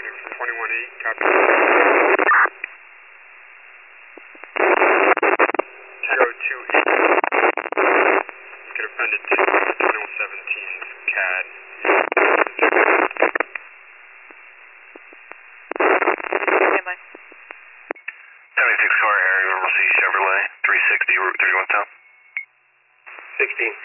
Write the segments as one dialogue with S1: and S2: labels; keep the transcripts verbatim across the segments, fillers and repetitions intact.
S1: landing from twenty-one eight, copy. zero two eight. Get offended to twenty-one seventeen, C A D.
S2: Standby.
S3: seventy-six car area, Normal C Chevrolet, three sixty, Route thirty-one Town.
S1: sixteen.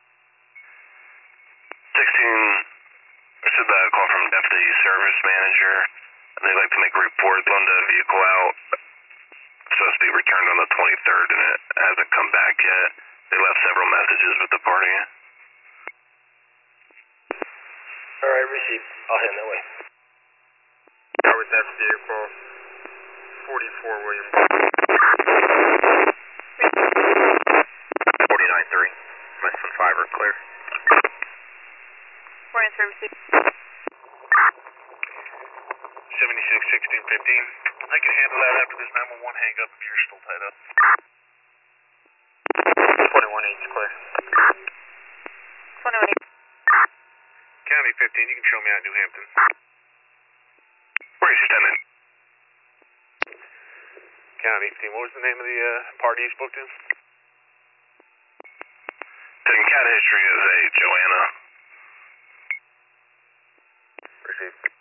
S3: sixteen, received a call from Deputy Service Manager. They'd like to make a report on the vehicle out. It's supposed to be returned on the twenty-third and it hasn't come back yet. They left several messages with the party.
S4: Alright, received. I'll head that way.
S1: How was that vehicle? forty-four William.
S3: forty-nine three, less than five are clear.
S2: Four answer received.
S3: seventy-six sixteen fifteen. I can handle that after this nine one one hang up if you're still tied up.
S1: twenty-one eight is clear.
S2: twenty-one eight.
S3: County fifteen, you can show me out New Hampton. Where is your tenant? County fifteen, what was the name of the uh, party you spoke to? Taking cat history is a Joanna. Received.